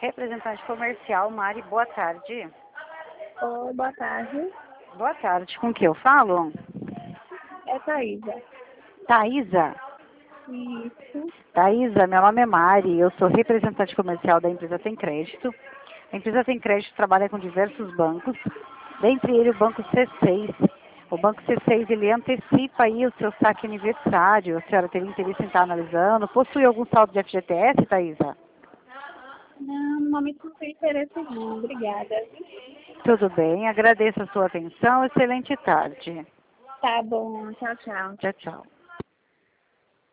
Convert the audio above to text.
Representante comercial, Mari, boa tarde. Oi, boa tarde. Boa tarde, com que eu falo? É Thaísa. Thaísa. Isso. Thaísa, meu nome é Mari, eu sou representante comercial da empresa Tem Crédito. A empresa Tem Crédito trabalha com diversos bancos, dentre eles o Banco C6. O Banco C6, ele antecipa aí o seu saque aniversário. A senhora teria interesse em estar analisando? Possui algum saldo de FGTS, Thaísa? Não, no momento não tem interesse não. Obrigada. Tudo bem, agradeço a sua atenção. Excelente tarde. Tá bom. Tchau, tchau. Tchau, tchau.